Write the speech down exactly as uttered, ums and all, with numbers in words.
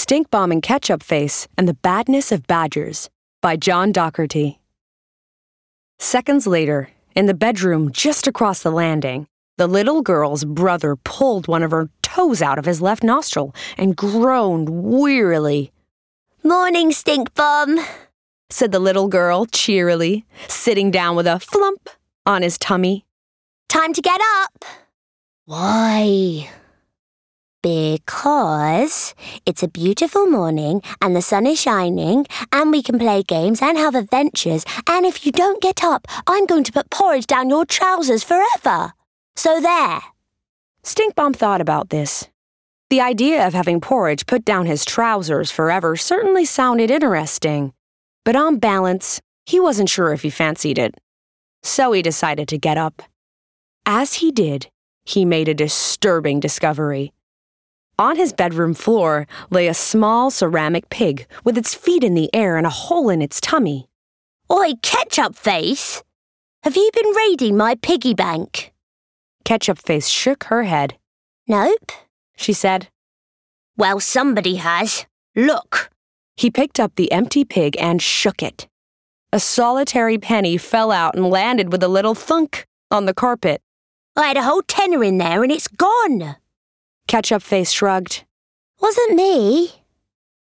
Stink Bomb and Ketchup Face and the Badness of Badgers by John Docherty. Seconds later, in the bedroom just across the landing, the little girl's brother pulled one of her toes out of his left nostril and groaned wearily. "Morning, Stink Bomb," said the little girl cheerily, sitting down with a flump on his tummy. "Time to get up." "Why?" "Because it's a beautiful morning and the sun is shining and we can play games and have adventures, and if you don't get up, I'm going to put porridge down your trousers forever. So there." Stink Bomb thought about this. The idea of having porridge put down his trousers forever certainly sounded interesting, but on balance, he wasn't sure if he fancied it. So he decided to get up. As he did, he made a disturbing discovery. On his bedroom floor lay a small ceramic pig with its feet in the air and a hole in its tummy. "Oi, Ketchup Face! Have you been raiding my piggy bank?" Ketchup Face shook her head. "Nope," she said. "Well, somebody has. Look." He picked up the empty pig and shook it. A solitary penny fell out and landed with a little thunk on the carpet. "I had a whole tenner in there and it's gone." Ketchup Face shrugged. "Wasn't me."